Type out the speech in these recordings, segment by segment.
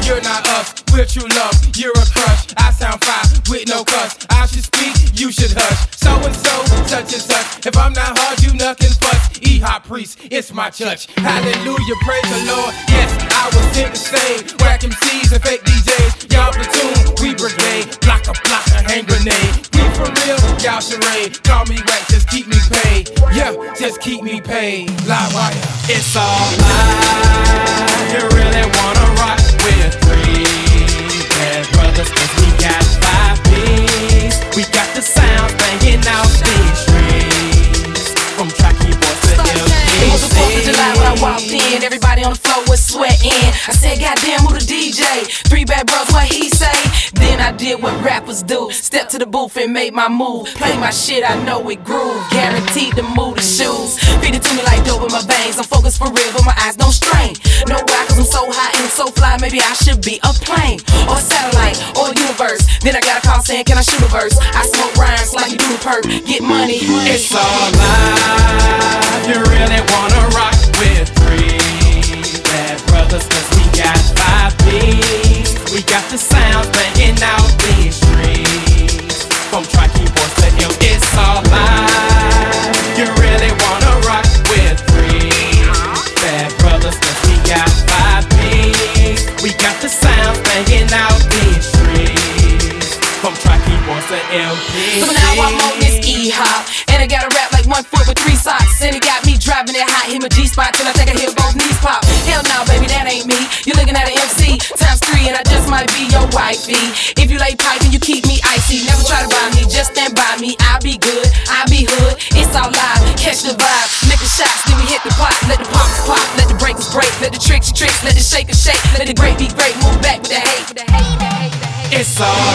You're not us, we're true love. You're a crush, I sound fine with no cuss. I should speak, you should hush. So and so, such and such. If I'm not hard, you knuck and fuss. E-hop priest, it's my church. Hallelujah, praise the Lord. Yes, I was sent to sing. Whack MCs and fake DJs. Y'all platoon, we brigade. Block a hand grenade. We for real, y'all charade. Call me whack, just keep me paid. Yeah, just keep me paid. Live wire. It's all live. You really wanna rock with three bad brothers, 'cause we got 5 B's. We got the sound banging out these streets. From Tracky Boys to LBC. It was the 4th of July when I walked in. Everybody on the floor was sweating. I said, goddamn, who the DJ? 3 bad brothers, what he say? Then I did what rappers do. Stepped to the booth and made my move. Play my shit, I know it groove. Guaranteed to move the shoes. Feed it to me like dope in my veins. I'm focused for real, but my eyes don't strain. No why, 'cause I'm so high and so fly. Maybe I should be a plane, or a satellite, or a universe. Then I got a call saying, can I shoot a verse? I smoke rhymes like you do a perk. Get money. It's all live. You really wanna rock with 3 bad brothers, 'cause we got 5 B's. We got the sounds banging out these streets. From Tracky Boys to M, it's all live. You really wanna rock with 3 bad brothers, 'cause we got 5 B's. We got the sounds banging out these streets. From Tracky Boys to MPC. So now I'm on this E-hop, and I gotta rap like 1 foot with 3 socks. And it got me driving it hot, hit my G-spot till I think I hear both knees pop. Hell no, baby, that ain't me. You looking at an MC times 3, and I just might be your wifey. If you lay pipe and you keep me icy, never try to buy me, just stand by me. I'll be good, I'll be hood. It's all live, catch the vibe. Liquor shots, then we hit the pot. Let the pops pop, let the breakers break, let the tricks tricks, let the shakers shake, let the great be great. Move back with the hate. It's all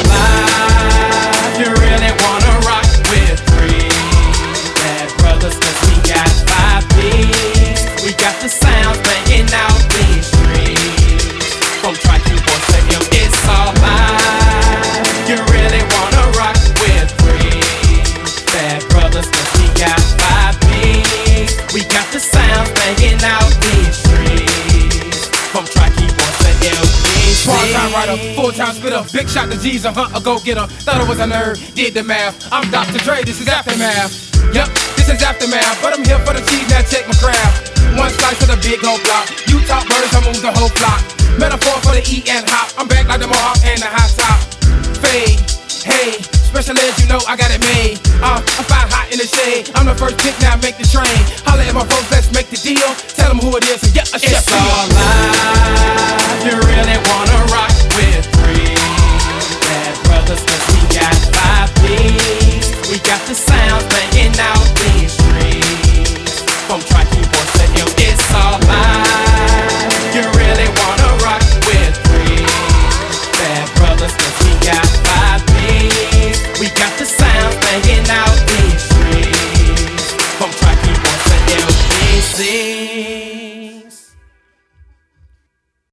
live. You really wanna rock with 3 bad brothers, 'cause we got 5 B's. We got the sounds banging out these streets. From Tracky Boys to M, it's all live. You really wanna rock with 3 bad brothers, 'cause we got 5 B's. We got the sounds banging out these streets. From Tracky Boys to LBC. Part-time writer, full-time spitter. Big shot to G's, a go-getter. Thought it was a nerd, did the math. I'm Dr. Dre, this is Aftermath. Yup, this is Aftermath, but I'm here for the cheese, now check my craft. One slice of the big old block. You talk birds, I move the whole flock. Metaphor for the E and hop. I'm back like the Mohawk and the hot top. Fade, hey, special ed, you know I got it made. I'm fine hot in the shade. I'm the first pick, now make the train. Holla at my folks, let's make the deal. Tell them who it is and get a chef. It's all live. You really wanna rock with 3 bad brothers, 'cause we got 5 B's. We got the sounds banging out these